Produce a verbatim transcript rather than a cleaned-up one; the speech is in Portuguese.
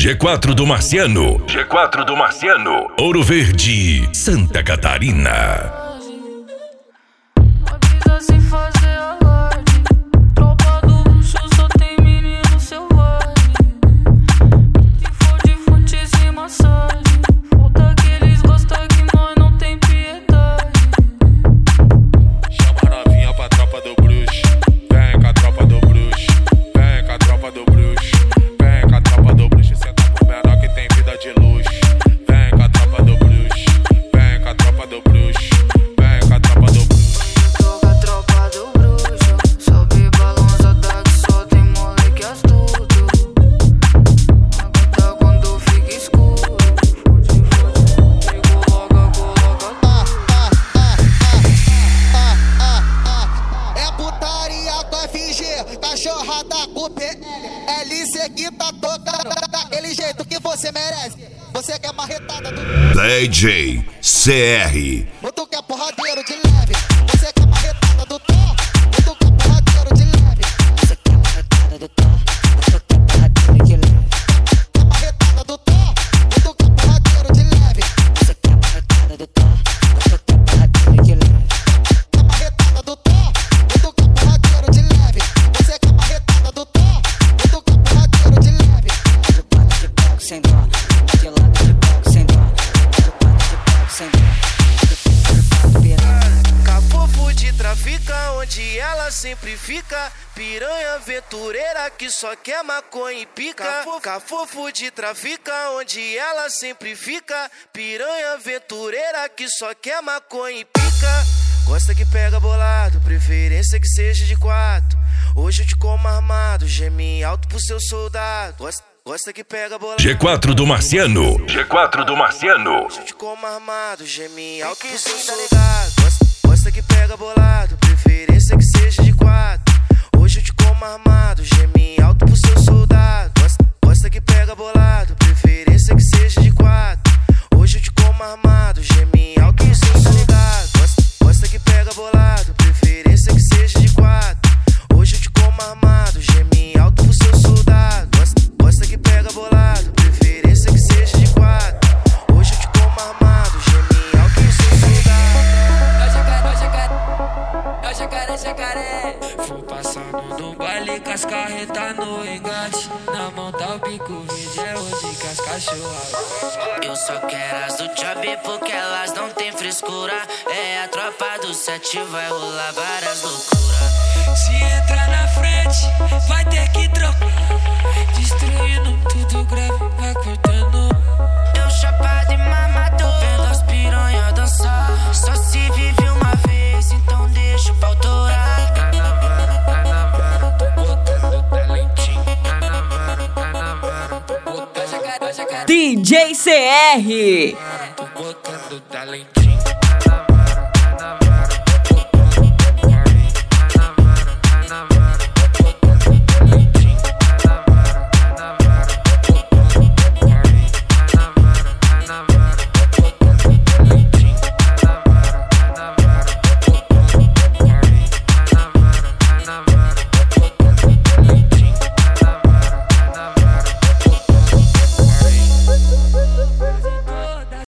G quatro do Marciano. G quatro do Marciano. Ouro Verde, Santa Catarina. Cachorrada com P L C que tá tocando daquele jeito que você merece. Você quer marretada do D J C R. Ou tu quer porradeiro de leve? Você quer marretada do Thor? Ou tu quer porradeiro de leve? Você quer marretada do Thor? Ou tu quer porradeiro de leve? Quer marretada do Thor? Ou tu quer porradeiro de leve? Você quer marretada do Thor? Ou tu quer porradeiro de leve? Quer marretada do Thor? Ou tu quer porradeiro de leve? Você quer marretada do Thor? Ou tu quer porradeiro de leve? De quatro de palco sem dó, de lado de palco sem dó, de quatro de palco sem dó. Cafofo de trafica, onde ela sempre fica. Piranha aventureira que só quer maconha e pica. Cafofo de trafica, onde ela sempre fica. Piranha aventureira que só quer maconha e pica. Gosta que pega bolado, preferência que seja de quatro. Hoje eu te como armado, geme alto pro seu soldado. Gosta, gosta que pega bolado. G quatro do Marciano. G quatro do Marciano. Hoje eu te como armado, geme alto pro seu soldado. Gosta, gosta que pega bolado, preferência que seja de quatro. Hoje eu te como armado, geme alto pro seu soldado. Gosta, gosta que pega bolado, preferência que seja de quatro. Hoje eu te como armado, geme alto pro seu soldado. Gosta, gosta que pega bolado, preferência que seja de quatro. Hoje eu te como armado, geme alto pro seu soldado. Gosta, gosta que pega bolado, preferência que seja de quatro. Hoje eu te como armado, geme alto pro seu soldado. É o jacaré, é o jacaré, é o jacaré, jacaré. Fui passando no baile com as carretas no engate. Na mão tá o bico verde, é onde que as cachorras. Eu só quero as do job porque elas não tem frescura. É a tropa do sete, vai rolar várias loucuras. Se entrar na frente, vai ter que trocar. Destruindo tudo grave, vai cortando. Eu chapado e mamado, vendo as piranha dançar. Só se vive uma vez, então deixa pra autorar. Tá na vara, tá na vara, tô botando talentinho. Tá na vara, tá na vara, tô botando. D J C R. Tô botando talentinho.